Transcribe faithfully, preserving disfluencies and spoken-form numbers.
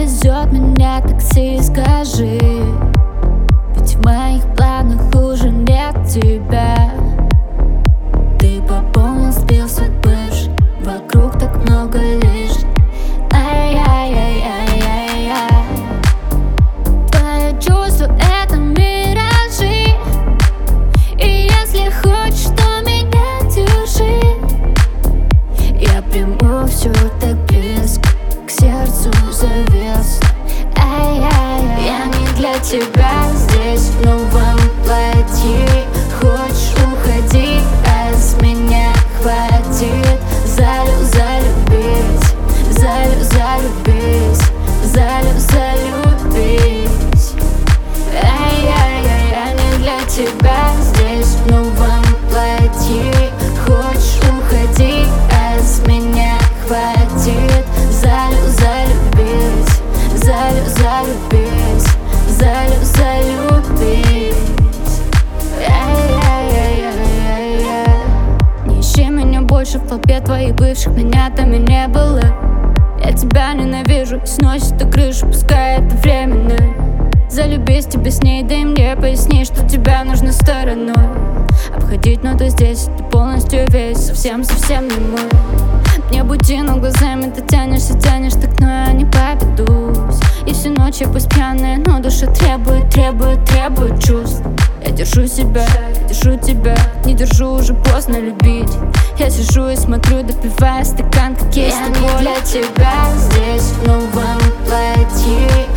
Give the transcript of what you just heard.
везет меня такси, скажи, ведь в моих планах уже нет тебя. Ты пополнил список бывших, вокруг так много лишних. Ай-яй-яй-яй-яй-яй. Твои чувства — это миражи, и если хочешь, то меня держи. Я приму все так близко, к сердцу завес. Ай-яй-яй. Я не для тебя здесь в новом платье. Хочешь, уходи, а с меня хватит. Залю, залюбись, залю, залюбись, залю, залюбись. Ай-яй-яй. Я не для тебя здесь в новом платье. Хочешь, уходи, а с меня хватит. Залю, залюбись, залю, залюбись, залю, залюбись. Ай-яй-яй-яй-яй-яй. Не ищи меня больше в толпе твоих бывших, меня там и не было. Я тебя ненавижу, и сносит и крышу, пускай это временно. Залюбись тебе с ней, да и мне поясни, что тебя нужно стороной обходить, но ты здесь, ты полностью весь, совсем-совсем не мой. Не буди, но глазами ты тянешься, тянешь так, но я не поведусь. И всю ночь я пусть пьяная, но душа требует, требует, требует чувств. Я держу себя, держу тебя, не держу, уже поздно любить. Я сижу и смотрю, допивая стакан, как есть. Я не для тебя здесь в новом платье.